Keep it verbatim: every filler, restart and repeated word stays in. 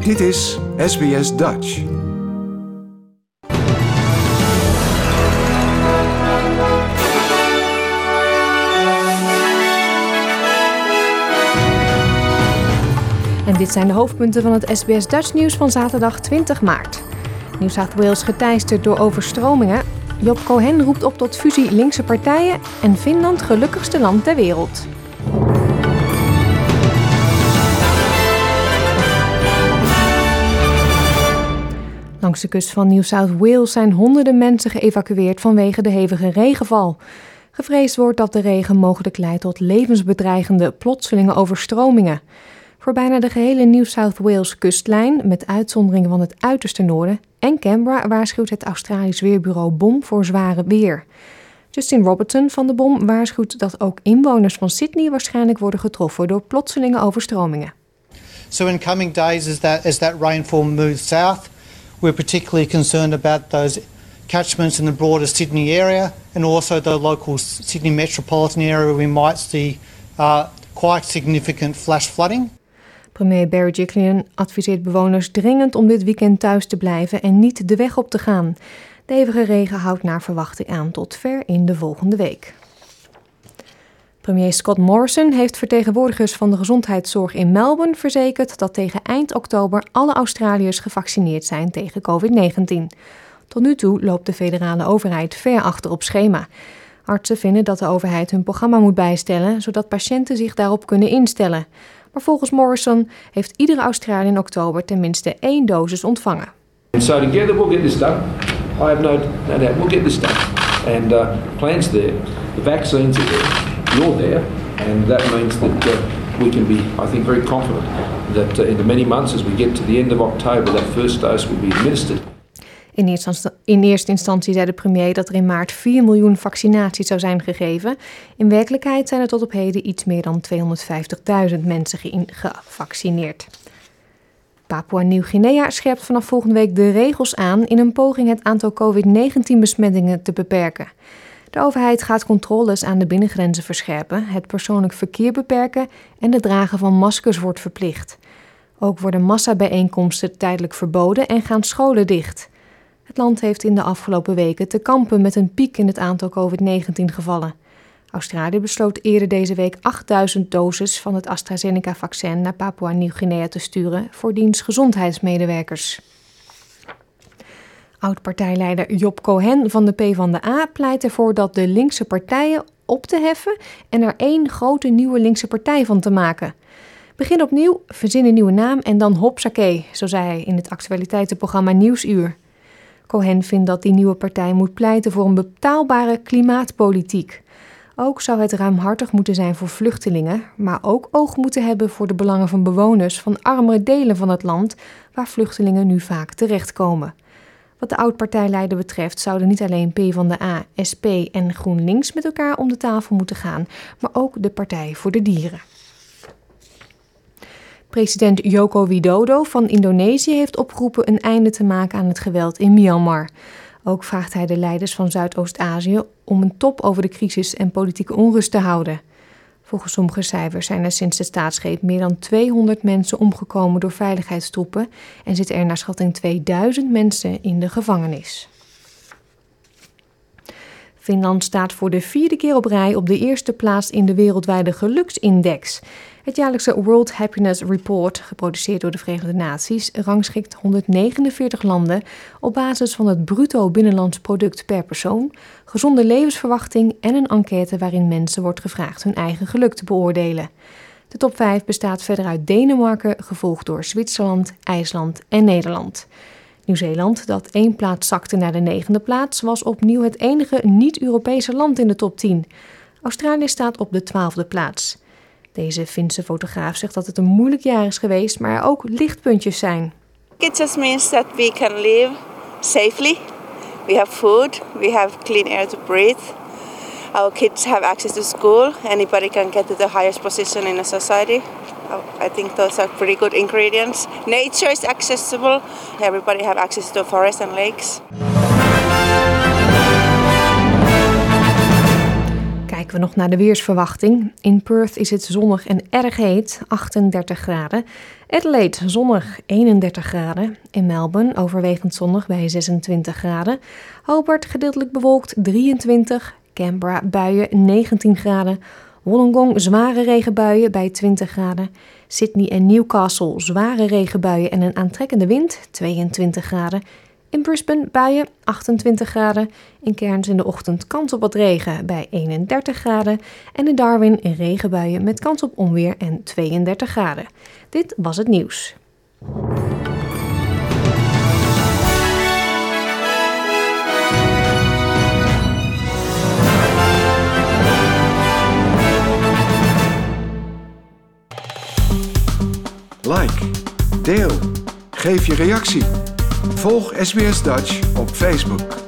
Dit is S B S Dutch. En dit zijn de hoofdpunten van het S B S Dutch nieuws van zaterdag twintig maart. New South Wales geteisterd door overstromingen. Job Cohen roept op tot fusie linkse partijen en Finland gelukkigste land ter wereld. Langs de kust van New South Wales zijn honderden mensen geëvacueerd vanwege de hevige regenval. Gevreesd wordt dat de regen mogelijk leidt tot levensbedreigende plotselinge overstromingen. Voor bijna de gehele New South Wales kustlijn, met uitzondering van het uiterste noorden, en Canberra waarschuwt het Australisch weerbureau B O M voor zware weer. Justin Robertson van de B O M waarschuwt dat ook inwoners van Sydney waarschijnlijk worden getroffen door plotselinge overstromingen. So in coming days, as that, as that rainfall moves south, we're particularly concerned about those catchments in the broader Sydney area and also the local Sydney metropolitan area where we might see uh, quite significant flash flooding. Premier Barry Giglin adviseert bewoners dringend om dit weekend thuis te blijven en niet de weg op te gaan. De hevige regen houdt naar verwachting aan tot ver in de volgende week. Premier Scott Morrison heeft vertegenwoordigers van de gezondheidszorg in Melbourne verzekerd dat tegen eind oktober alle Australiërs gevaccineerd zijn tegen covid negentien. Tot nu toe loopt de federale overheid ver achter op schema. Artsen vinden dat de overheid hun programma moet bijstellen, zodat patiënten zich daarop kunnen instellen. Maar volgens Morrison heeft iedere Australiër in oktober tenminste één dosis ontvangen. So together we'll get this done. I have no, no doubt we'll get this done. And uh, plans there, the vaccines are there, you're there, and that means that uh, we can be, I think, very confident that uh, in the many months as we get to the end of October, that first dose will be administered. In eerste, in eerste instantie zei de premier dat er in maart vier miljoen vaccinaties zou zijn gegeven. In werkelijkheid zijn er tot op heden iets meer dan tweehonderdvijftigduizend mensen ge- gevaccineerd. Papua Nieuw-Guinea scherpt vanaf volgende week de regels aan in een poging het aantal covid negentien besmettingen te beperken. De overheid gaat controles aan de binnengrenzen verscherpen, het persoonlijk verkeer beperken en het dragen van maskers wordt verplicht. Ook worden massabijeenkomsten tijdelijk verboden en gaan scholen dicht. Het land heeft in de afgelopen weken te kampen met een piek in het aantal covid negentien gevallen. Australië besloot eerder deze week achtduizend doses van het AstraZeneca-vaccin naar Papua Nieuw-Guinea te sturen voor diens gezondheidsmedewerkers. Oud-partijleider Job Cohen van de PvdA pleit ervoor dat de linkse partijen op te heffen en er één grote nieuwe linkse partij van te maken. Begin opnieuw, verzin een nieuwe naam en dan hopsakee, zo zei hij in het actualiteitenprogramma Nieuwsuur. Cohen vindt dat die nieuwe partij moet pleiten voor een betaalbare klimaatpolitiek. Ook zou het ruimhartig moeten zijn voor vluchtelingen, maar ook oog moeten hebben voor de belangen van bewoners van armere delen van het land, waar vluchtelingen nu vaak terechtkomen. Wat de oud-partijleider betreft zouden niet alleen PvdA, S P en GroenLinks met elkaar om de tafel moeten gaan, maar ook de Partij voor de Dieren. President Joko Widodo van Indonesië heeft opgeroepen een einde te maken aan het geweld in Myanmar. Ook vraagt hij de leiders van Zuidoost-Azië om een top over de crisis en politieke onrust te houden. Volgens sommige cijfers zijn er sinds de staatsgreep meer dan tweehonderd mensen omgekomen door veiligheidstroepen en zitten er naar schatting tweeduizend mensen in de gevangenis. Finland staat voor de vierde keer op rij op de eerste plaats in de wereldwijde geluksindex. Het jaarlijkse World Happiness Report, geproduceerd door de Verenigde Naties, rangschikt honderdnegenenveertig landen op basis van het bruto binnenlands product per persoon, gezonde levensverwachting en een enquête waarin mensen wordt gevraagd hun eigen geluk te beoordelen. De top vijf bestaat verder uit Denemarken, gevolgd door Zwitserland, IJsland en Nederland. Nieuw-Zeeland, dat één plaats zakte naar de negende plaats, was opnieuw het enige niet-Europese land in de top tien. Australië staat op de twaalfde plaats. Deze Finse fotograaf zegt dat het een moeilijk jaar is geweest, maar er ook lichtpuntjes zijn. It just means that we can live safely. We have food, we have clean air to breathe. Our kids have access to school. Anybody can get to the highest position in a society. I think those are pretty good ingredients. Nature is accessible. Everybody have access to forests and lakes. Kijken we nog naar de weersverwachting. In Perth is het zonnig en erg heet, achtendertig graden. Adelaide zonnig, eenendertig graden. In Melbourne overwegend zonnig bij zesentwintig graden. Hobart gedeeltelijk bewolkt, drieëntwintig. Canberra buien, negentien graden. Wollongong zware regenbuien bij twintig graden. Sydney en Newcastle zware regenbuien en een aantrekkende wind, tweeëntwintig graden. In Brisbane buien, achtentwintig graden. In Cairns in de ochtend kans op wat regen bij eenendertig graden. En in Darwin regenbuien met kans op onweer en tweeëndertig graden. Dit was het nieuws. Like, deel, geef je reactie. Volg S B S Dutch op Facebook.